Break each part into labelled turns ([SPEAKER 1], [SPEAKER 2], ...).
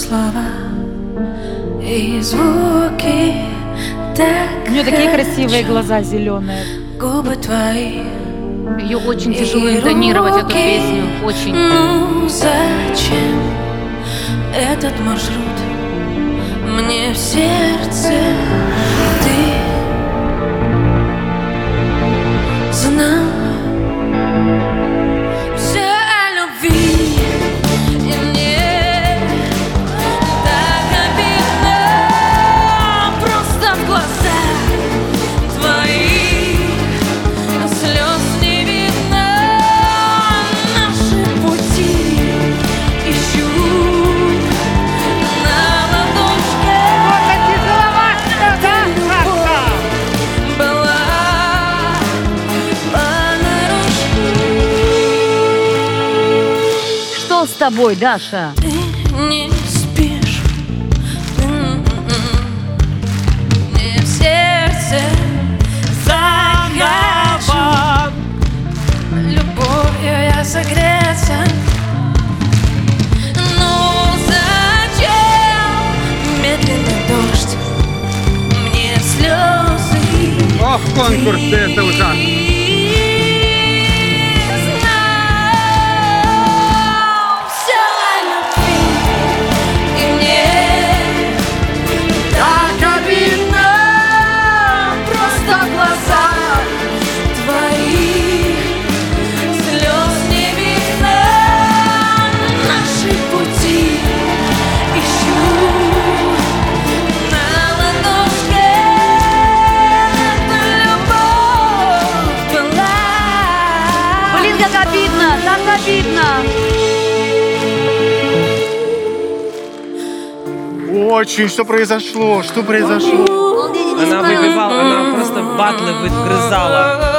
[SPEAKER 1] слова и звуки так
[SPEAKER 2] У нее такие красивые
[SPEAKER 1] хочу.
[SPEAKER 2] глаза зеленые.
[SPEAKER 1] Губы твои.
[SPEAKER 3] Ее очень тяжело интонировать, эту песню. Очень.
[SPEAKER 1] Ну зачем этот маршрут мне в сердце? Ты знал все о любви, и мне так обидно. Просто в глазах твоих слез не видно. Наши пути ищу на ладошке. Была понарошку.
[SPEAKER 3] Что с тобой, Даша?
[SPEAKER 1] Ты не спишь, мне в сердце захочу любовью я согреться. Ну зачем медленный дождь мне слезы?
[SPEAKER 4] Ох, конкурс, это ужасно.
[SPEAKER 3] Блин, как обидно, так обидно.
[SPEAKER 4] Очень, что произошло? Что произошло?
[SPEAKER 5] Она выбивала, она просто батлы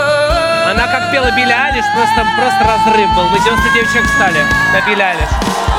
[SPEAKER 5] выгрызала. Она как пела Билли Айлиш, просто разрыв был. Мы 99 человек встали на Билли Айлиш.